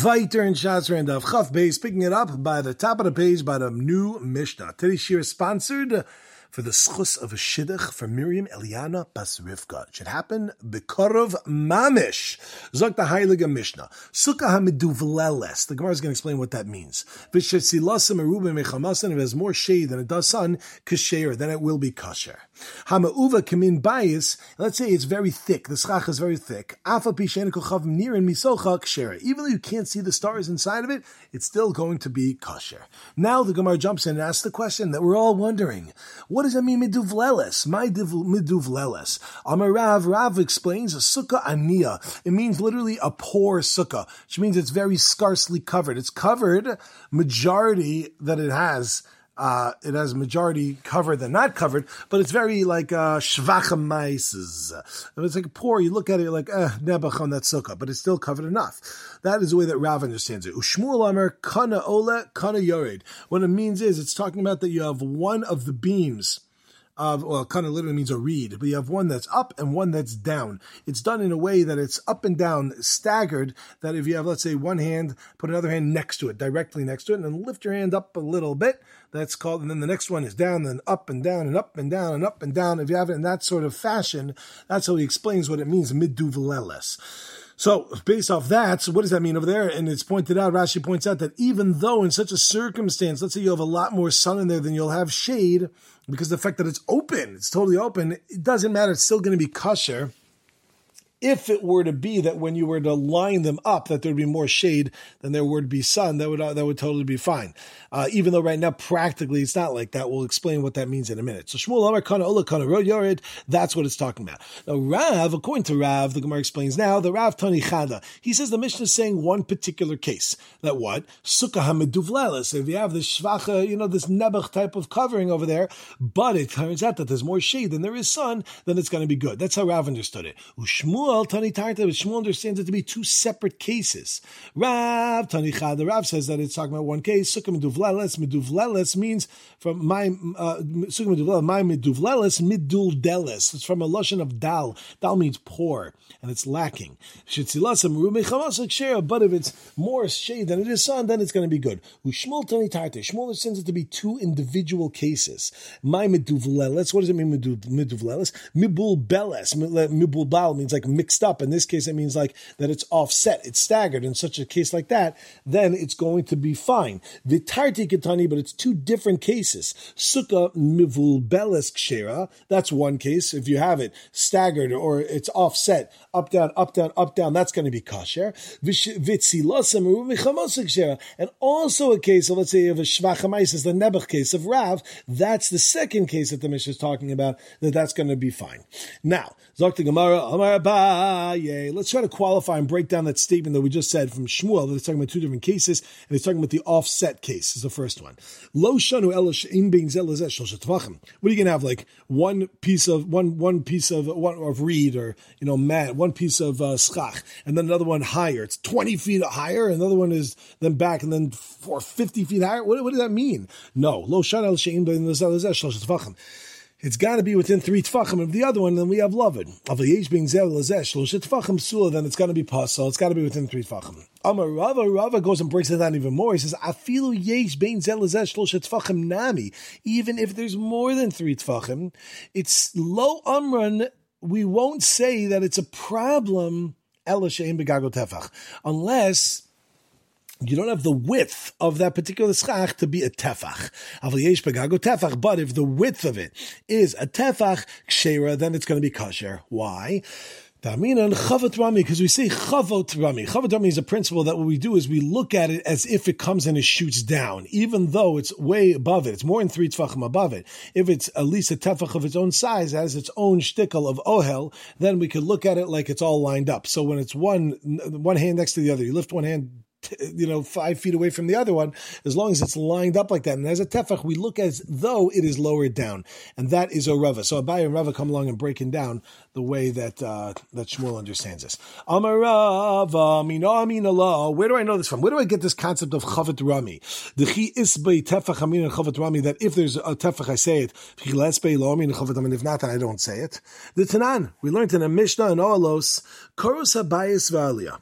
Weiter in Shasra and of Chaf Beis, picking it up by the top of the page by the new Mishnah. Today's shir is sponsored for the schus of a shidduch for Miriam Eliana Bas Rivka. It should happen Bekorov Mamish. Zok the Heilige Mishnah. Sukkah hamiduvleles. The Gemara is going to explain what that means. V'shesilasim erubim mechamasan. If it has more shade than it does sun, kasher, then it will be kosher. Hamauva kamin bayis. Let's say it's very thick. The schach is very thick. Afa pishen kochav nirin misocha kasher. Even though you can't see the stars inside of it, it's still going to be kosher. Now the Gemara jumps in and asks the question that we're all wondering. What does that mean, miduvleles? My miduvleles. Amar Rav explains a sukkah aniya. It means literally a poor sukkah, which means it's very scarcely covered. It's covered, majority that it has majority covered than not covered, but it's very like shvachamaises. It's like poor. You look at it, you're like nebach on that sukkah, but it's still covered enough. That is the way that Rav understands it. Ushmuel Amar kana ole kana yored. What it means is it's talking about that you have one of the beams kind of literally means a reed, but you have one that's up and one that's down. It's done in a way that it's up and down, staggered, that if you have, let's say, one hand, put another hand next to it, directly next to it, and then lift your hand up a little bit, that's called, and then the next one is down, then up and down, and up and down, and up and down. If you have it in that sort of fashion, that's how he explains what it means, miduvleles. So, based off that, so what does that mean over there? And it's pointed out, Rashi points out that even though in such a circumstance, let's say you have a lot more sun in there than you'll have shade, because the fact that it's open, it's totally open, it doesn't matter, it's still going to be kosher. If it were to be that when you were to line them up, that there would be more shade than there would be sun, that would totally be fine. Even though right now practically it's not like that. We'll explain what that means in a minute. So Shmuel Amar Kana Ola Kana Ro Yored, that's what it's talking about. Now Rav, according to Rav, the Gemara explains now, the Rav Tani Chada, he says the Mishnah is saying one particular case. That what? Sukkah hamiduvleles. If you have this shvacha, this nebach type of covering over there, but it turns out that there's more shade than there is sun, then it's going to be good. That's how Rav understood it. Ushmuel Tani Tarta, but Shmuel understands it to be two separate cases. Rav Tani Chada, Rav says that it's talking about one case. Sukkah miduvleles means from my sukkah miduvleles, my miduvleles miduldeles. It's from a lashon of dal. Dal means poor and it's lacking. But if it's more shade than it is sun, then it's going to be good. Shmuel Tani Tarta, Shmuel understands it to be two individual cases. My miduvleles. What does it mean miduvleles? Mibulbeles. Mibulbal means like mixed up. In this case, it means like that it's offset, it's staggered. In such a case like that, then it's going to be fine. Vitarti ketani, but it's two different cases. Sukkah mivulbeles kshera, that's one case. If you have it staggered or it's offset, up, down, up, down, up, down, that's going to be kasher. And also a case of, let's say, of a shvachamais, is the nebach case of Rav, that's the second case that the Mishnah is talking about, that's going to be fine. Now, Zok the Gemara, Amar Abaye. Let's try to qualify and break down that statement that we just said from Shmuel, that it's talking about two different cases, and it's talking about the offset case, is the first one. Lo shanu elosh in being zelazeh shlosh tvachim. What are you going to have, like one piece of reed, or mat, one piece of schach, and then another one higher. It's 20 feet higher, another one is then back, and then 50 feet higher. What does that mean? No. Lo shanu elosh in being zelazeh shlosh tvachim. It's got to be within 3 tfachim of the other one, then we have loved. Then it's got to be pasal. It's got to be within 3 tfachim. Amar Rava goes and breaks it down even more. He says, "Afilu yesh bein zel lezesh shloshet tfachim nami." Even if there's more than 3 tfachim, it's lo amran. We won't say that it's a problem. Ela she'ein begago tefach, unless you don't have the width of that particular schach to be a tefach. But if the width of it is a tefach kshera, then it's going to be kosher. Why? Because we say chavot rami. Chavot rami is a principle that what we do is we look at it as if it comes and it shoots down, even though it's way above it. It's more than 3 tefachim above it. If it's at least a tefach of its own size, has its own shtickle of ohel, then we could look at it like it's all lined up. So when it's one hand next to the other, you lift one hand 5 feet away from the other one, as long as it's lined up like that. And as a tefach, we look as though it is lowered down. And that is a Rava. So Abaye and Rava come along and breaking down the way that Shmuel understands this. Amar Rava, mina Allah. Where do I know this from? Where do I get this concept of Chavat Rami? The chi isbei tefach amin Chavat Rami, that if there's a tefach, I say it. If not, I don't say it. The Tanan, we learned in a Mishnah in Olos, Koros Habayis V'Aliyah.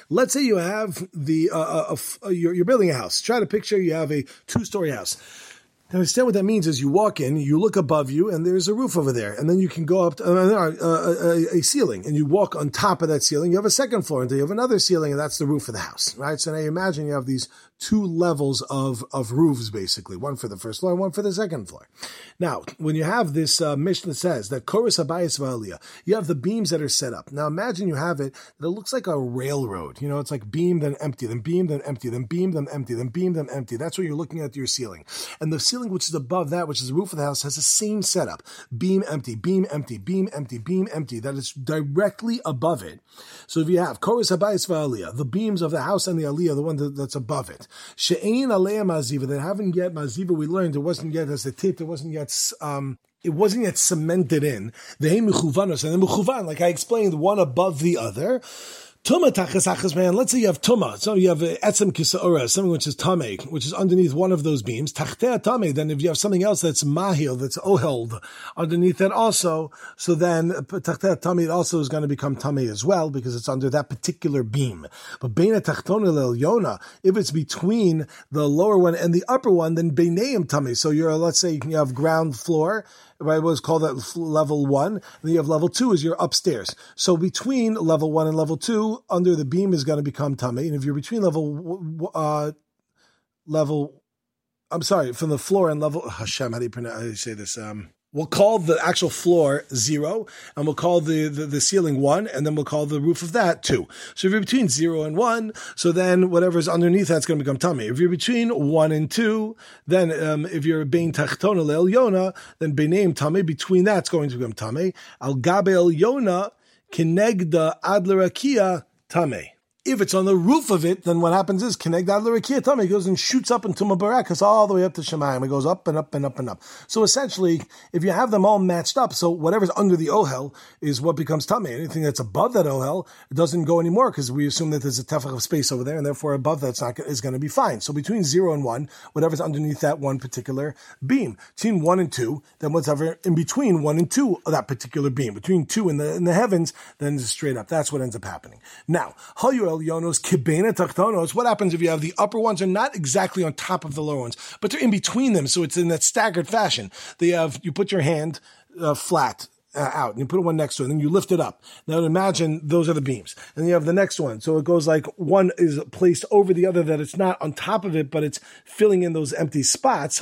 Let's say you have you're building a house. Try to picture you have a 2-story house. Now, understand what that means is you walk in, you look above you, and there's a roof over there. And then you can go up to a ceiling, and you walk on top of that ceiling. You have a second floor, and you have another ceiling, and that's the roof of the house, right? So now you imagine you have these 2 levels of roofs, basically, one for the first floor and one for the second floor. Now, when you have this Mishnah says that Koros Habayis V'Aliyah, you have the beams that are set up. Now, imagine you have it, that it looks like a railroad. You know, it's like beam, then empty, then beam, then empty, then beam, then empty, then beam, then empty. That's what you're looking at your ceiling. And the ceiling which is above that, which is the roof of the house, has the same setup. Beam, empty, beam, empty, beam, empty, beam, empty. That is directly above it. So if you have Koros Habayis V'Aliyah, the beams of the house and the Aliyah, the one that's above it, She'ein Alei Maziva, that haven't yet Maziva, we learned it wasn't yet as the tit, it wasn't yet cemented in. V'hei mechuvanos, and the mechuvan, like I explained, one above the other. Tuma tachas achas man. Let's say you have tuma. So you have etzem kisaura, something which is tameh, which is underneath one of those beams. Tachtea tameh. Then if you have something else that's mahil, that's oheld underneath that also, so then tachtea tameh, it also is going to become tameh as well because it's under that particular beam. But beina tachtona le'elyona, if it's between the lower one and the upper one, then beineim tameh. So let's say you have ground floor. Right, what's called that level 1, and then you have level 2 is your upstairs. So between level 1 and level 2, under the beam is going to become tameh. And if you're between from the floor and level, Hashem, how do you say this? We'll call the actual floor 0, and we'll call the ceiling 1, and then we'll call the roof of that 2. So if you're between 0 and 1, so then whatever's underneath that's going to become tameh. If you're between 1 and 2, then if you're bein tachtona le'elyona, then beineim tameh, between that's going to become tameh. Al gabe elyona kenegda ad l'rakia tameh. If it's on the roof of it, then what happens is Keneged ad l'rakia tameh, it goes and shoots up into Barakas all the way up to Shemayim. It goes up and up and up and up. So essentially, if you have them all matched up, so whatever's under the ohel is what becomes tameh. Anything that's above that ohel, it doesn't go anymore because we assume that there's a tefach of space over there, and therefore above that's is going to be fine. So between 0 and 1, whatever's underneath that one particular beam. Between 1 and 2, then whatever in between 1 and 2 of that particular beam. Between 2 in the heavens, then it's straight up. That's what ends up happening. Now, Yonos, kibena tachtonos. What happens if you have the upper ones are not exactly on top of the lower ones, but they're in between them, so it's in that staggered fashion. You put your hand flat out, and you put one next to it, and then you lift it up. Now imagine those are the beams. And then you have the next one. So it goes like one is placed over the other, that it's not on top of it, but it's filling in those empty spots.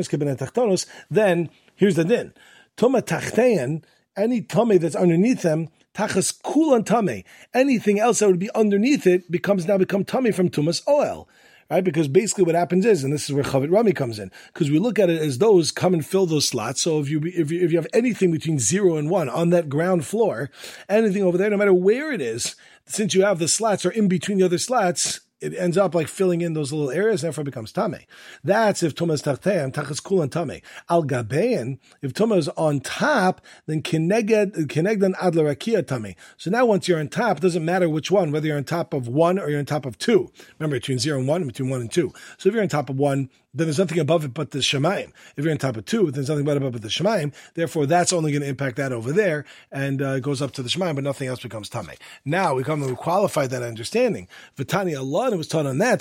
Then here's the din. Tuma tachtein, any tummy that's underneath them, tachas kulan tameh. Anything else that would be underneath it become tameh from tumas oil, right? Because basically what happens is, and this is where Chavit Rami comes in, because we look at it as those come and fill those slots. So if you have anything between 0 and 1 on that ground floor, anything over there, no matter where it is, since you have the slots or in between the other slots, it ends up like filling in those little areas, and therefore it becomes tameh. That's if tumas tachtein, tachas kulan tameh. Al gabein, if tumah is on top, then kenegdan ad l'rakia tameh. So now once you're on top, it doesn't matter which one, whether you're on top of 1 or you're on top of 2. Remember, between 0 and 1, and between 1 and 2. So if you're on top of 1, then there's nothing above it but the Shemayim. If you're on top of 2, there's nothing but above it but the Shemayim. Therefore, that's only going to impact that over there, and it goes up to the Shemayim, but nothing else becomes tameh. Now we come and we qualify that understanding. V'tani Allah, and it was taught on that.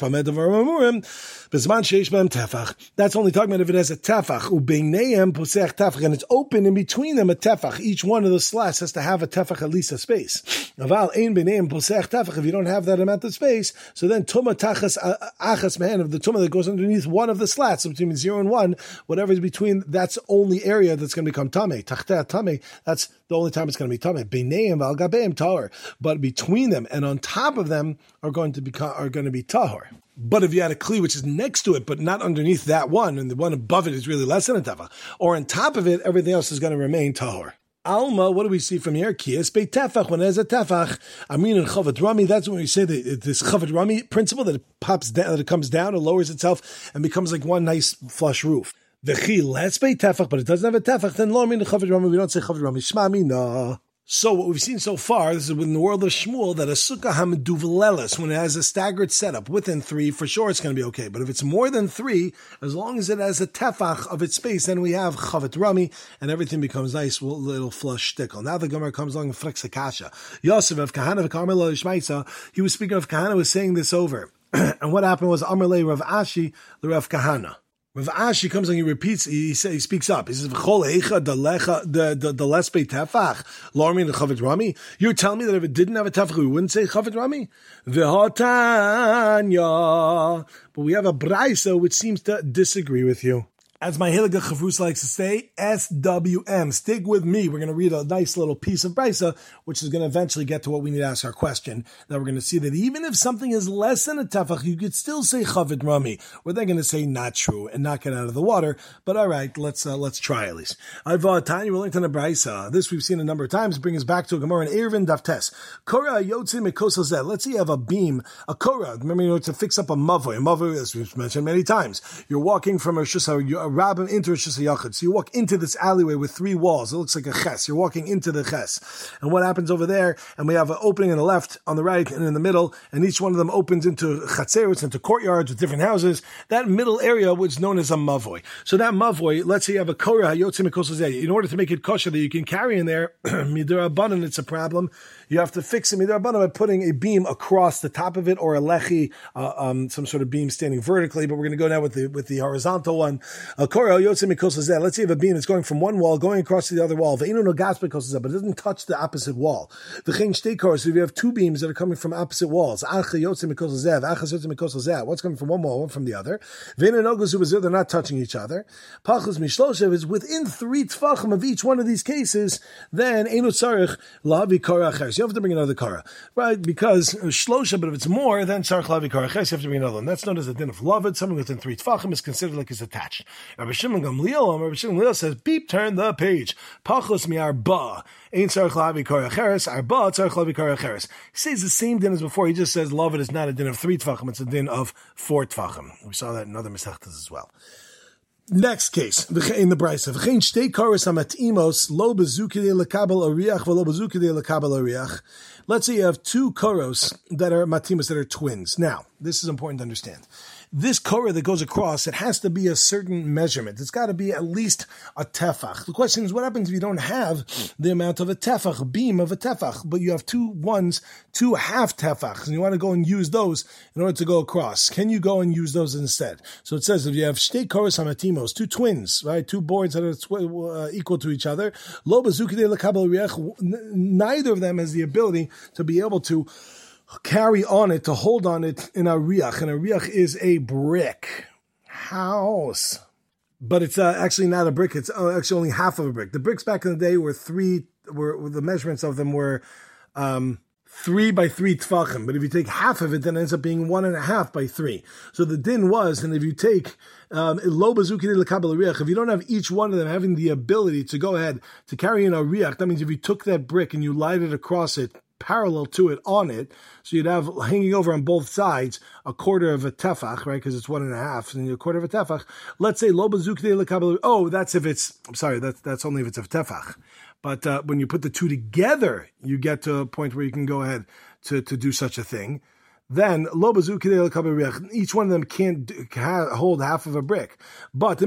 That's only talking about if it has a tefach. And it's open in between them a tefach. Each one of the slots has to have a tefach, at least a space. If you don't have that amount of space, so then tuma tachas achas man of the tuma that goes underneath one of the slats, so between 0 and 1, whatever is between, that's the only area that's going to become tameh. Tachteh tameh, that's the only time it's going to be tameh. Beineim v'al gabeim tahor, but between them and on top of them are going to be tahor. But if you had a kli which is next to it, but not underneath that one, and the one above it is really less than a tefach, or on top of it, everything else is going to remain tahor. Alma, what do we see from here? Kiyas bei tefach, when there's a tefach, Amin and Chavit Rami, that's when we say that this Chavit Rami principle, that it pops down, that it comes down, it lowers itself, and becomes like one nice flush roof. V'chi, let's bei tefach, but it doesn't have a tefach, then lo Amin and Chavit Rami, we don't say Chavit Rami, Shma Amina. So what we've seen so far, this is in the world of Shmuel, that a sukkah hameduvlelis, when it has a staggered setup within 3, for sure it's going to be okay. But if it's more than 3, as long as it has a tefach of its space, then we have chavet rami, and everything becomes nice, little flush stickle. Now the Gemara comes along and flicks a kasha. Yosef of Kahana v'Karmel Ishmaisa, he was speaking of Kahana, was saying this over. And what happened was Amar le Rav Ashi, the Rav Kahana. Rav Ashi comes and he repeats, he speaks up. He says, V'chol eicha the lespe tefach, lormi the chavet rami. You're telling me that if it didn't have a tefach, we wouldn't say chavet rami? V'hotanya. But we have a braisa which seems to disagree with you. As my Hiliga Chavrusa likes to say, SWM, stick with me. We're going to read a nice little piece of Brisa, which is going to eventually get to what we need to ask our question. Now we're going to see that even if something is less than a tefach, you could still say Chavet Rami. Or they're going to say not true and not get out of the water. But all right, let's try at least. Tanya, we're linked on a Brisa. This we've seen a number of times. Bring us back to a Gemara in Eruvin Daftes. Korah Yotze Mekosel. Let's say you have a beam, a Korah. Remember, to fix up a mavoi. A mavoi, as we've mentioned many times. You're walking from a Rabbim into a Shus HaYachid. So you walk into this alleyway with 3 walls. It looks like a ches. You're walking into the ches. And what happens over there? And we have an opening on the left, on the right, and in the middle. And each one of them opens into chatzeros, into courtyards with different houses. That middle area was known as a mavoi. So that mavoi, let's say you have a korah hayotze mikosel zeh. In order to make it kosher that you can carry in there, midirabanan, it's a problem. You have to fix it midirabanan by putting a beam across the top of it, or a lechi, some sort of beam standing vertically. But we're going to go now with the horizontal one. A korah hayotze mikosel zeh. Let's say you have a beam that's going from one wall, going across to the other wall. Ve'inu nogas mikosel zeh, but it doesn't touch the opposite wall. V'chein shtei korahs. So if you have 2 beams that are coming from opposite walls, what's coming from one wall, one from the other? They're not touching each other. Pachos mishloshev is within 3 tfachim of each one of these cases. Then eino tzarich lahavi korah acheres. You have to bring another korah, right? Because shlosha, but if it's more, then tzarich lahavi korah acheres. You have to bring another one. That's known as the din of lavid. Something within 3 tfachim is considered like it's attached. Rabbi Shimon Gamliel says, "Beep, turn the page. Pachos mi'arba ein tzarich lahavi korah acheres. Arba tzarich lahavi korah acheres." He says the same din as before. He just says lavid is not a din of 3 tfachim; it's a din of 4 tfachim. We saw that in other mesechtas as well. Next case in the Brisa. V'chein shtei koros hamatimos lo bezukidei lekabel ariach v'lo bezukidei lekabel ariach. Let's say you have 2 koros that are matimos, that are twins. Now, this is important to understand. This korah that goes across, it has to be a certain measurement. It's got to be at least a tefach. The question is, what happens if you don't have the amount of a tefach, beam of a tefach, but you have 2 half tefachs, and you want to go and use those in order to go across? Can you go and use those instead? So it says, if you have shtei koros hamatimos, 2 twins, right, 2 boards that are equal to each other, lo bazukidei lekabel ariach, neither of them has the ability to be able to carry on it, to hold on it in a riach. And a riach is a brick house. But it's actually not a brick. It's actually only half of a brick. The bricks back in the day were the measurements of them were 3 by 3 tfachim. But if you take half of it, then it ends up being 1.5 by 3. So the din was, and if you take lo bazukidei lekabel ariach, if you don't have each one of them having the ability to go ahead to carry in a riach, that means if you took that brick and you lighted across it, parallel to it, on it, so you'd have hanging over on both sides a quarter of a tefach, right? Because it's 1.5, and a quarter of a tefach. Let's say lo bazukidei lekabel. Oh, that's if it's. I'm sorry, that's only if it's a tefach. But when you put the 2 together, you get to a point where you can go ahead to do such a thing. Then lo bazukidei lekabel riach. Each one of them can't hold half of a brick. But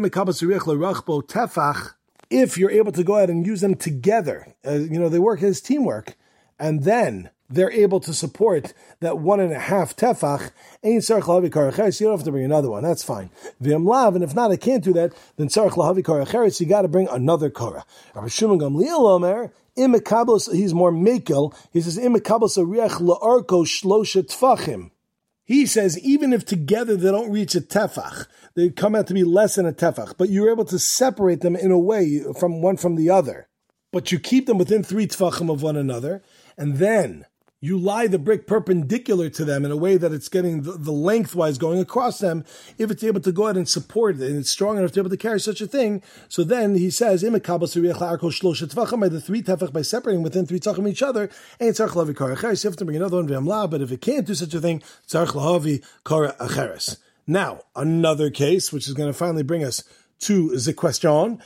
if you're able to go ahead and use them together, they work as teamwork. And then they're able to support that 1.5 tefach. Ein tzarich lahavi korah acheres. You don't have to bring another one. That's fine. V'im lav, and if not, I can't do that. Then tzarich lahavi korah acheres. You got to bring another korah. Rabbi Shimon Gamliel omer, im mekablos. He's more mekel. He says im mekablos ariach la'arko shlosha tfachim. He says even if together they don't reach a tefach, they come out to be less than a tefach. But you're able to separate them in a way from one from the other. But you keep them within 3 tefachim of one another. And then you lie the brick perpendicular to them in a way that it's getting the lengthwise going across them, if it's able to go ahead and support it, and it's strong enough to be able to carry such a thing. So then he says, by the 3 tefach, by separating within 3 tefachim each other, and tzarich lahavi korah acheres. You have to bring another one, but if it can't do such a thing, tzarich lahavi korah acheres. Now, another case, which is going to finally bring us to the question.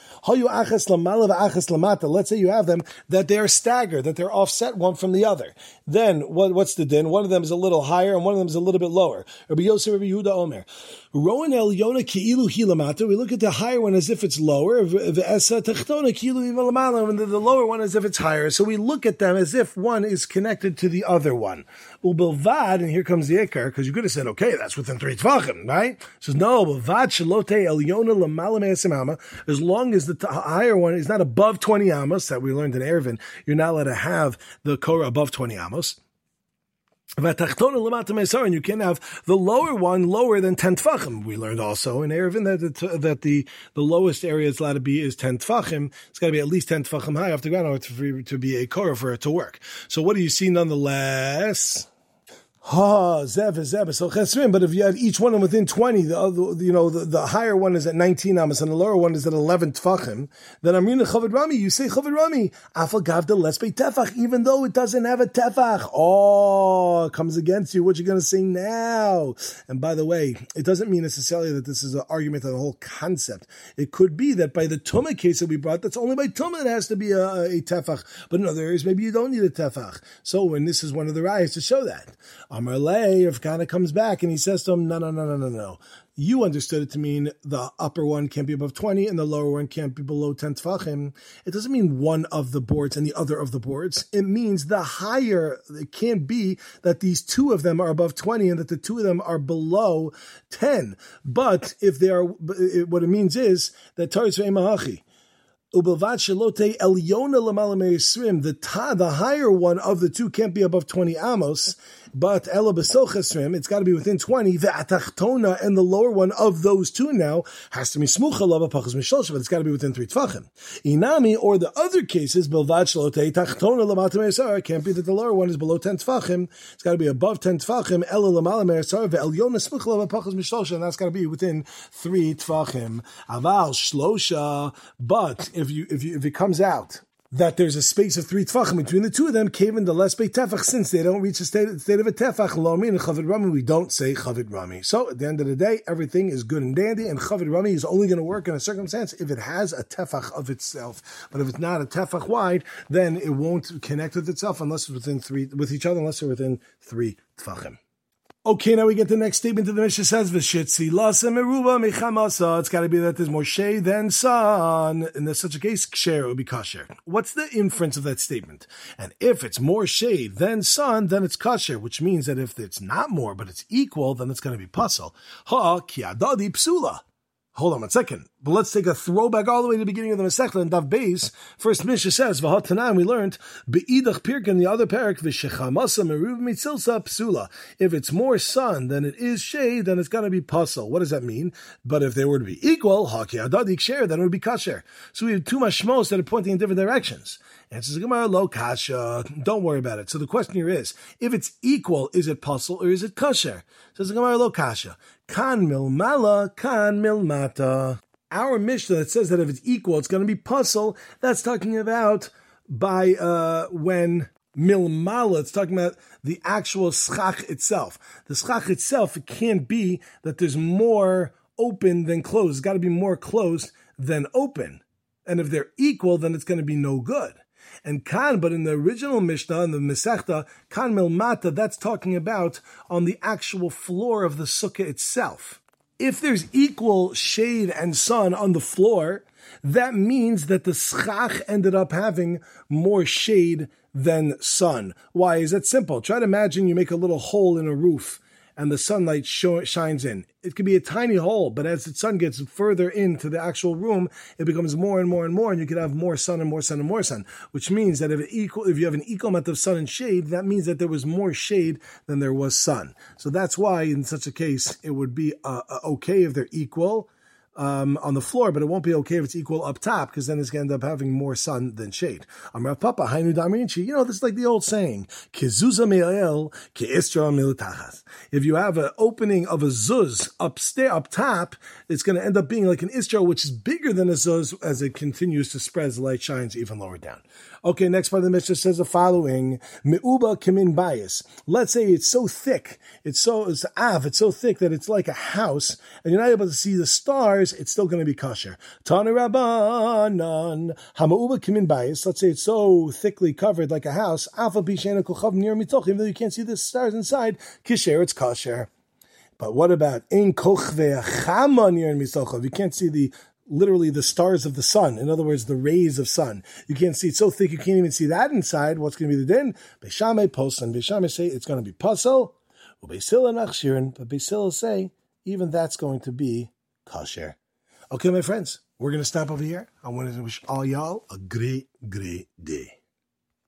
Let's say you have them, that they are staggered, that they're offset one from the other. Then, what's the din? One of them is a little higher and one of them is a little bit lower. Rabbi Yosef, Rabbi Yehuda, Omer. Rowan el Yona ki'ilu hilamata. We look at the higher one as if it's lower. V'esa techtona ki'ilu hilamata. And the lower one as if it's higher. So we look at them as if one is connected to the other one. Ubelvad, and here comes the ikar, because you could have said, okay, that's within 3 tvachim, right? It says, no, Ubelvad shalote el Yona lamala me'asim ama. As long as the higher one is not above 20 amos, that we learned in Eruvin, you're not allowed to have the Korah above 20 amos. And you can have the lower one lower than 10 tfachim. We learned also in Eruvin that the lowest area it's allowed to be is 10 tfachim. It's got to be at least 10 tfachim high off the ground in order to be a korah for it to work. So what do you see nonetheless? Zev. But if you have each one within 20, the higher one is at 19 amos and the lower one is at 11 tfachim, then Amrina Chavid Rami, you say Chavid Rami, Afal Gavda Lesbe Tefach, even though it doesn't have a tefach. Oh, it comes against you. What you going to say now? And by the way, it doesn't mean necessarily that this is an argument on the whole concept. It could be that by the Tumah case that we brought, that's only by Tumah it has to be a tefach. But in other areas, maybe you don't need a tefach. So, and this is one of the rayas to show that. Amar Lei, Rav Kana comes back and he says to him, no. You understood it to mean the upper one can't be above 20 and the lower one can't be below 10 tfachim. It doesn't mean one of the boards and the other of the boards. It means the higher, it can't be that these two of them are above 20 and that the two of them are below 10. But if they are, what it means is that Taris ve'emahachi. The higher one of the two can't be above 20 amos, but ela besochesrim, it's got to be within 20. The atachtona and the lower one of those two now has to be smucha lava pachas mishlosh, but it's got to be within 3 tfachim. Inami, or the other cases, bilvad shalote tachtona lamata me'asar, it can't be that the lower one is below 10 tfachim. It's got to be above 10 tfachim. Ela lamala me'asar ve'elyona smucha lava pachas mishlosh, and that's got to be within 3 tfachim. Aval shlosha, but if it comes out that there's a space of 3 tefachim between the two of them, kaven the less tefach, since they don't reach the state of a tefach, lo min chavid rami, we don't say chavid rami. So at the end of the day, everything is good and dandy, and chavid rami is only going to work in a circumstance if it has a tefach of itself. But if it's not a tefach wide, then it won't connect with itself unless it's with each other, unless they're within 3 tefachim. Okay, now we get the next statement of the Mishnah says, V'shitzi lasa meruba mechamasa. It's got to be that there's more shade than sun. In such a case, ksher would be kasher. What's the inference of that statement? And if it's more shade than sun, then it's kasher, which means that if it's not more, but it's equal, then it's going to be puzzle. Ha ki adadi psula. Hold on 1 second. But let's take a throwback all the way to the beginning of the Masechta and Daf Beis. First Mishnah says, V'hatanan, we learned, Be'idach pirkin, the other parak, V'shechamasa meruv mitzilsa psula. If it's more sun than it is shade, then it's going to be puzzle. What does that mean? But if they were to be equal, haki adadik ksher, then it would be kasher. So we have 2 mashmos that are pointing in different directions. Answers the Gemara, lo kasha. Don't worry about it. So the question here is, if it's equal, is it puzzle or is it kasher? Says the Gemara, lo kasha. Kan milmala, kan milmata. Our Mishnah that says that if it's equal, it's going to be puzzle, that's talking about by when milmala, it's talking about the actual schach itself. The schach itself, it can't be that there's more open than closed. It's got to be more closed than open. And if they're equal, then it's going to be no good. And kan, but in the original Mishnah, in the Masechta, kan milmata, that's talking about on the actual floor of the sukkah itself. If there's equal shade and sun on the floor, that means that the schach ended up having more shade than sun. Why? Is that simple? Try to imagine you make a little hole in a roof and the sunlight shines in. It could be a tiny hole, but as the sun gets further into the actual room, it becomes more and more and more, and you can have more sun and more sun and more sun, which means that if you have an equal amount of sun and shade, that means that there was more shade than there was sun. So that's why, in such a case, it would be okay if they're equal on the floor, but it won't be okay if it's equal up top, because then it's going to end up having more sun than shade. Amar Papa, Hainu Damrinchi, this is like the old saying, Kizuza me'el, ki'istra militachas. If you have an opening of a zuz up top, it's going to end up being like an istra, which is bigger than a zuz as it continues to spread as the light shines even lower down. Okay, next part of the Mishnah says the following: Meuba kimin bayis. Let's say it's so thick, it's so thick that it's like a house, and you're not able to see the stars. It's still going to be kosher. Tana Rabbanan hameuba kimin bayis. Let's say it's so thickly covered like a house. Alpha bishena kochav near mitoch. Even though you can't see the stars inside, kisher, it's kosher. But what about in kochve chama near mitoch? You can't see literally the stars of the sun. In other words, the rays of sun. You can't see, it's so thick you can't even see that inside. What's going to be the din? Beis Shammai posan. Beis Shammai say it's going to be pasel. Beis Hillel nachshirin. But Beis Hillel say even that's going to be kosher. Okay, my friends, we're going to stop over here. I wanted to wish all y'all a great, great day.